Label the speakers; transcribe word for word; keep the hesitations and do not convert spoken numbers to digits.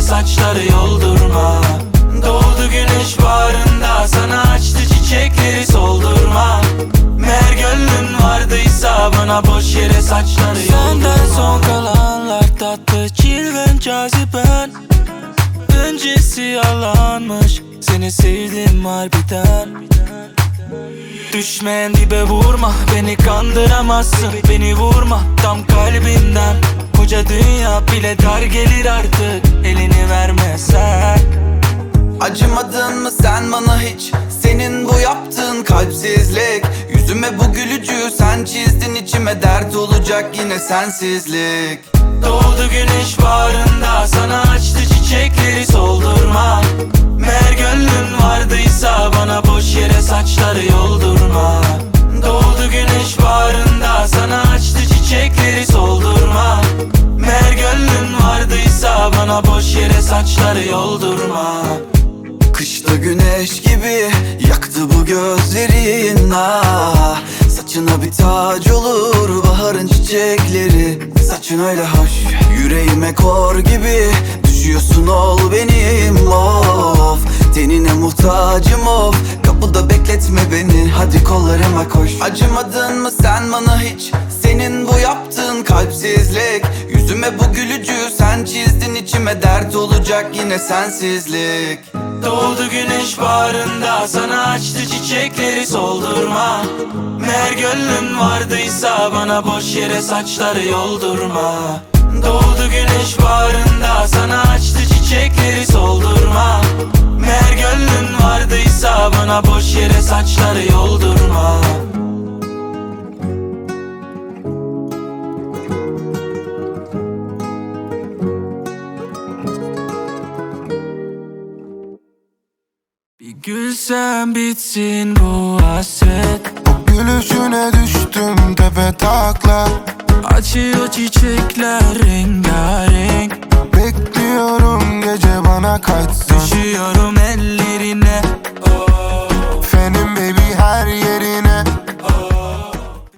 Speaker 1: saçları yoldurma. Doğdu güneş bağrında, sana açtı çiçekleri soldurma. Meğer gönlün vardıysa bana boş yere saçları yoldurma. Senden son kalanlar tatlı, çirven, caziben. Öncesi yalanmış, seni sevdim harbiden. Düşmeyen dibe vurma, beni kandıramazsın. Beni vurma tam kalbimden. Koca dünya bile dar gelir artık, elini vermesen.
Speaker 2: Acımadın mı sen bana hiç? Senin bu yaptığın kalpsizlik. Yüzüme bu gülücüğü sen çizdin, içime dert olacak yine sensizlik.
Speaker 1: Doğdu güneş bağrında, sana açtı çiçekleri soldurma. Meğer gönlün vardıysa bana boş yere saçları yoldurma. Doğdu güneş bağrında, sana açtı çiçekleri soldurma. Meğer gönlün vardıysa bana boş yere saçları yoldurma.
Speaker 2: Kışta güneş gibi yaktı bu gözlerin, ah. Saçına bir tac olur baharın çiçekleri. Saçın öyle hoş, yüreğime kor gibi düşüyorsun, ol benim, of. Tenine muhtacım, of. Kapıda bekletme beni, hadi kollarıma koş. Acımadın mı sen bana hiç? Senin bu yaptığın kalpsizlik. Yüzüme bu gülücüğü sen çizdin, içime dert olacak yine sensizlik.
Speaker 1: Doğdu güneş bağrında, sana açtı çiçekleri soldurma. Meğer gönlün vardıysa bana boş yere saçları yoldurma. Doğdu güneş bağrında, sana açtı çiçekleri soldurma. Meğer gönlün vardıysa bana boş yere saçları yoldurma. Bir gülsem bitsin bu hasret.
Speaker 3: O gülüşüne düştüm tepe taklak.
Speaker 1: Açıyor çiçekler rengarenk.
Speaker 3: Bekliyorum gece bana kaçsın.
Speaker 1: Düşüyorum ellerine.
Speaker 3: Fenim baby her yer